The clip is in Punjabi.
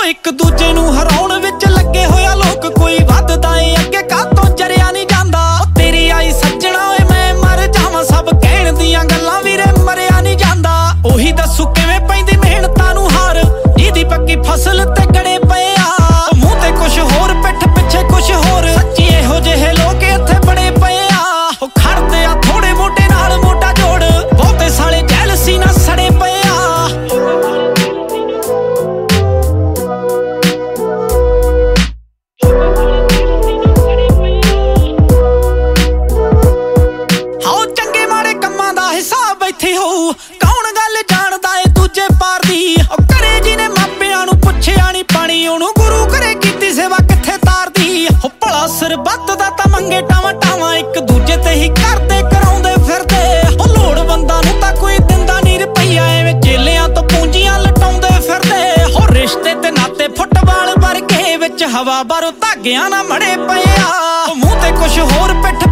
ਇੱਕ ਦੂਜੇ ਨੂੰ ਹਰਾਉਣ ਵਿੱਚ ਲੱਗੇ ਹੋਇਆ ਲੋਕ, ਕੋਈ ਵੱਧਦਾ ਏ ਅੱਗੇ ਕਾਹਤੋਂ ਜਰਿਆ ਨਹੀਂ ਜਾਂਦਾ। ਤੇਰੀ ਆਈ ਸੱਜਣਾ ਓਏ ਮੈਂ ਮਰ ਜਾਵਾਂ, ਸਭ ਕਹਿਣ ਦੀਆਂ ਗੱਲਾਂ ਵੀਰੇ ਮਰਿਆ ਨਹੀਂ ਜਾਂਦਾ। ਉਹੀ ਦੱਸੂ ਕਿਵੇਂ ਪੈਂਦੀ ਮਿਹਨਤਾਂ ਨੂੰ ਹਾਰ, ਜਿਹਦੀ ਪੱਕੀ ਫਸਲ ਤੇ ਗੜੇ ਪਏ ਆ। ਮੂੰਹ ਤੇ ਕੁਛ ਹੋਰ ਪਿੱਠ ਪਿੱਛੇ ਕੁਛ ਹੋਰ, ਸੱਚੀ ਇਹੋ ਜਿਹੇ ਲੋਕ ਇੱਥੇ ਬੜੇ ਪਏ ਆ। ਉਹ ਖੜਦੇ ਆ ਥੋੜੇ ਮੋਟੇ ਨਾਲ ਮੋਢਾ ਜੋੜ, ਬਹੁਤੇ ਸਾਲੇ ਜੈਲਸੀ ਨਾਲ ਸੜੇ ਪਏ ਆ। ਹਾਓ ਚੰਗੇ ਮਾੜੇ ਕੰਮਾਂ ਦਾ ਹਿਸਾਬ ਇੱਥੇ ਹੋਊ, ਕੌਣ ਗੱਲ ਜਾਣਦਾ ਏ ਦੂਜੇ ਪਾਰ ਦੀ। ਉਹ ਘਰੇ ਜਿਹਨੇ ਮਾਪਿਆਂ ਨੂੰ ਪੁੱਛਿਆ ਨੀ ਪਾਣੀ, ਉਹਨੂੰ ਗੁਰੂ ਘਰੇ ਕੀਤੀ ਸੇਵਾ ਕਿੱਥੇ ਤਾਰਦੀ। ਉਹ ਭਲਾ ਸਰਬੱਤ ਦਾ ਤਾਂ ਮੰਗੇ ਟਾਵਾਂ ਟਾਵਾਂ, ਇੱਕ ਦੂਜੇ ਤੇ ਹੀ ਕਰਦੇ ਕਰਾਉਂਦੇ ਫਿਰਦੇ। ਉਹ ਲੋੜਵੰਦਾਂ ਨੂੰ ਤਾਂ ਕੋਈ ਦਿੰਦਾ ਨੀ ਰੁਪਈਆ, ਐਵੇਂ ਚੇਲਿਆਂ ਤੋਂ ਪੂੰਜੀਆਂ ਲਟਾਉਂਦੇ ਫਿਰਦੇ। ਹੋ ਰਿਸ਼ਤੇ ਤੇ ਨਾਤੇ ਫੁੱਟਬਾਲ ਵਰਗੇ, ਵਿੱਚ ਹਵਾ ਬਾਰੋਂ ਧਾਗਿਆਂ ਨਾਲ ਮੜੇ ਪਏ ਆ। ਮੂੰਹ ਤੇ ਕੁਛ ਹੋਰ ਪਿੱਠ